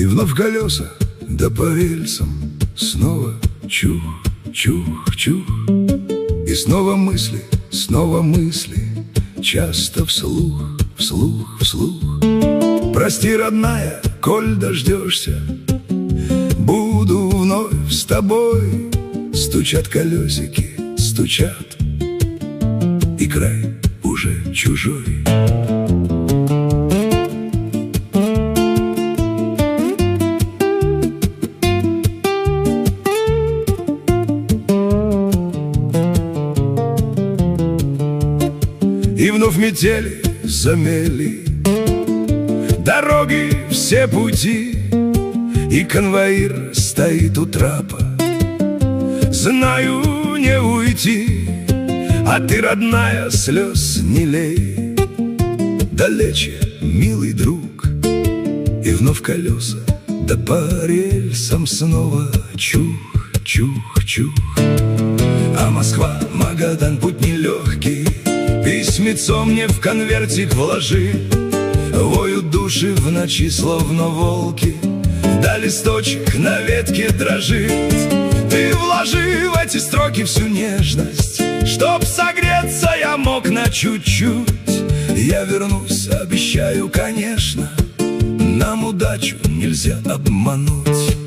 И вновь колеса, да по рельсам снова чух, чух, чух. И снова мысли, часто вслух, вслух, вслух. Прости, родная, коль дождешься, буду вновь с тобой. Стучат колесики, стучат, и край уже чужой. И вновь метели замели дороги, все пути, и конвоир стоит у трапа. Знаю, не уйти, а ты, родная, слез не лей. Далече, милый друг, и вновь колеса, да по рельсам снова чух, чух, чух. А Москва, Магадан, путь нелегкий, письмецо мне в конвертик вложи. Воют души в ночи, словно волки, да листочек на ветке дрожит. Ты вложи в эти строки всю нежность, чтоб согреться я мог на чуть-чуть. Я вернусь, обещаю, конечно, нам удачу нельзя обмануть.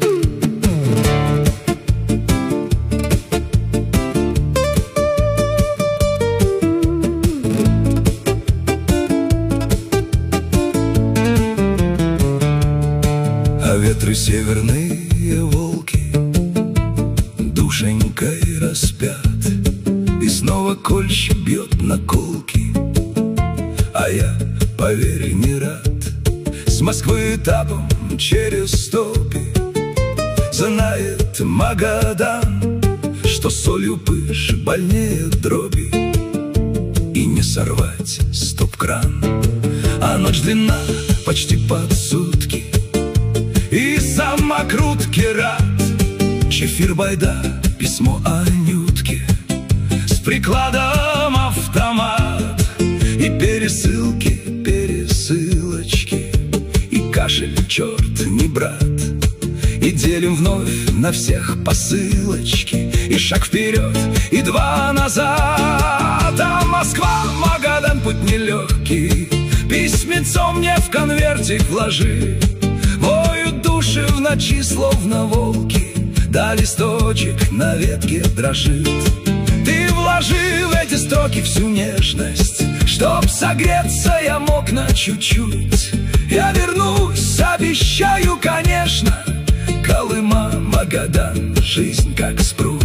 А ветры северные волки душенькой распят, и снова кольщик бьет на колки. А я, поверь, не рад. С Москвы этапом через топи знает Магадан, что солью пыш больнее дроби, и не сорвать стоп-кран. А ночь длинна почти под сутки, и самокрутки рад. Чефир, байда, письмо Анютке, с прикладом автомат, и пересылки, пересылочки, и кашель, черт не брат. И делим вновь на всех посылочки, и шаг вперед, и два назад. А Москва, Магадан, путь нелегкий, письмецо мне в конвертик вложи. Воют души в ночи, словно волки, да листочек на ветке дрожит. Ты вложи в эти строки всю нежность, чтоб согреться я мог на чуть-чуть. Я вернусь, обещаю, конечно, Колыма, Магадан, жизнь как спрут.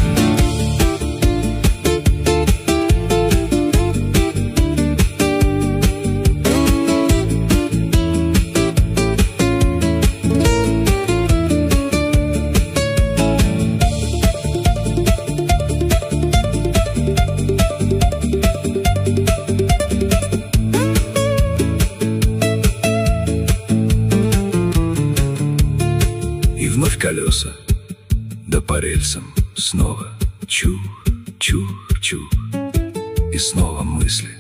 Вновь колеса, да по рельсам снова чух, чух, чух. И снова мысли,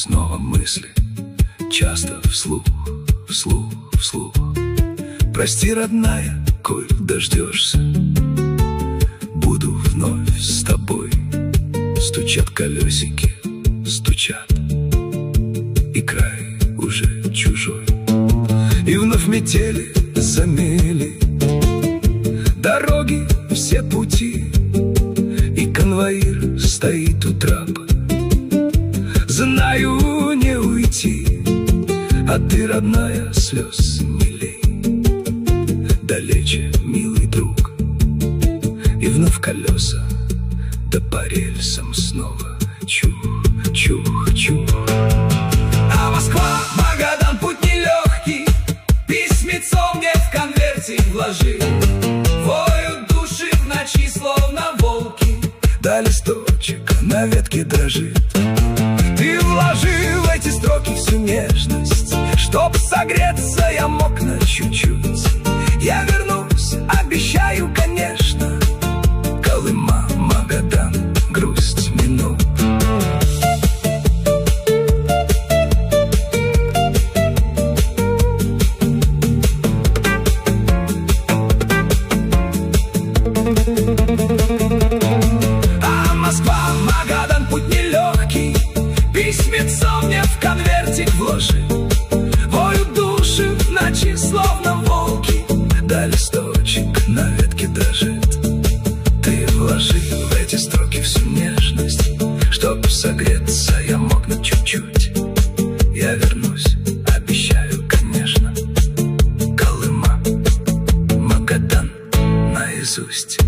часто вслух, вслух, вслух. Прости, родная, коль дождешься, буду вновь с тобой. Стучат колесики, стучат, и край уже чужой. И вновь метели замели дороги, все пути, и конвоир стоит у трапа. Знаю, не уйти, а ты, родная, слез не лей. Далече, милый друг, и вновь колеса, да по рельсам снова чух, чух, чух. А Москва, Магадан, путь нелегкий, письмецо мне в конвертик вложи. Воют души в ночи, словно волки, да листочек на ветке дрожит. Ты вложи в эти строки всю нежность, чтоб согреться я мог на чуть-чуть. Я вернусь, обещаю, конечно, Колыма, Магадан, грусть минут. Они словно волки, да листочек на ветке дрожит. Ты вложи в эти строки всю нежность, чтоб согреться я мог на чуть-чуть. Я вернусь, обещаю, конечно. Колыма, Магадан наизусть.